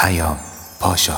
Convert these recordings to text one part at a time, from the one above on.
پیام پاشا.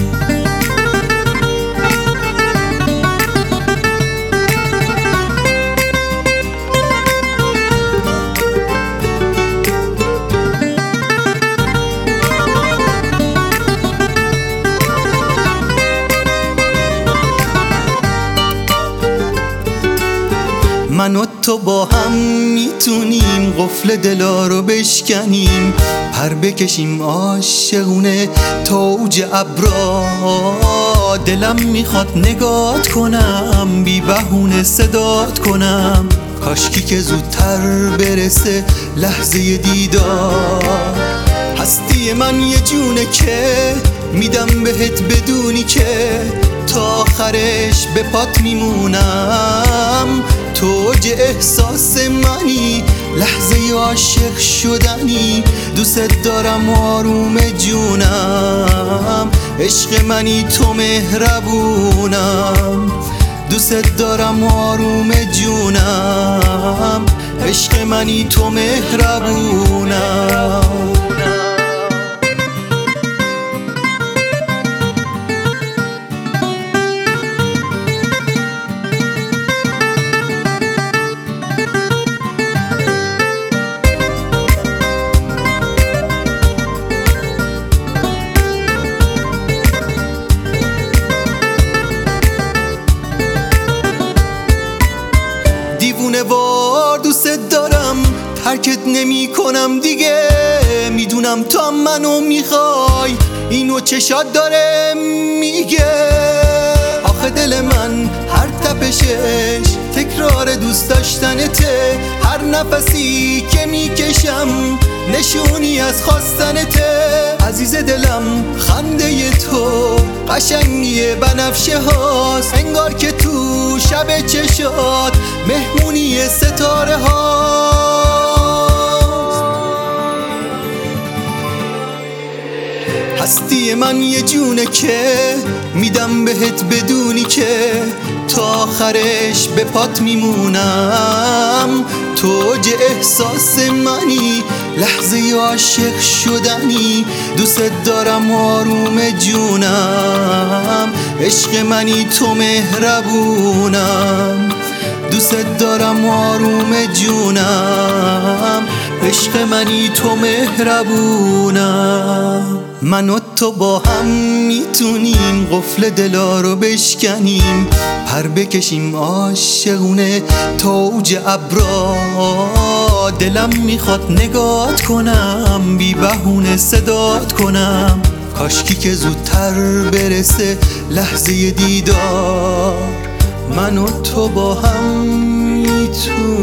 من و تو با هم میتونیم قفل دلا رو بشکنیم، پر بکشیم عاشقونه تا اوج ابرا. دلم میخواد نگات کنم، بی بهونه صدات کنم، کاشکی که زودتر برسه لحظه دیدار. هستی من یه جونه که میدم بهت بدونی که تا آخرش به پات میمونم. تو اوج احساس منی، لحظه عاشق شدنی، دوست دارم آروم جونم. عشق منی تو مهربونم، دوست دارم آروم جونم. عشق منی تو مهربونم. دیوونه وار دوست دارم، ترکت نمی کنم دیگه. میدونم تو هم منو میخوای، اینو چشات داره میگه. آخه دل من هر تپشش تکرار دوست داشتنته، هر نفسی که میکشم نشونی از خواستنته. عزیز دلم خنده تو قشنگی بنفشه هاست، انگار که تو شب چشات مهمونی ستاره هاست. هستی من یه جونه که میدم بهت بدونی که تا آخرش به پات میمونم. تو اوج احساس منی، لحظه عاشق شدنی، دوست دارم آروم جونم. عشق منی تو مهربونم، دوست دارم آروم جونم. عشق منی تو مهربونم. من و تو با هم میتونیم قفل دلا رو بشکنیم، پر بکشیم عاشقونه تا اوج ابرا. دلم میخواد نگات کنم، بی بهونه صدات کنم، کاشکی که زودتر برسه لحظه دیدار. من و تو با هم میتونیم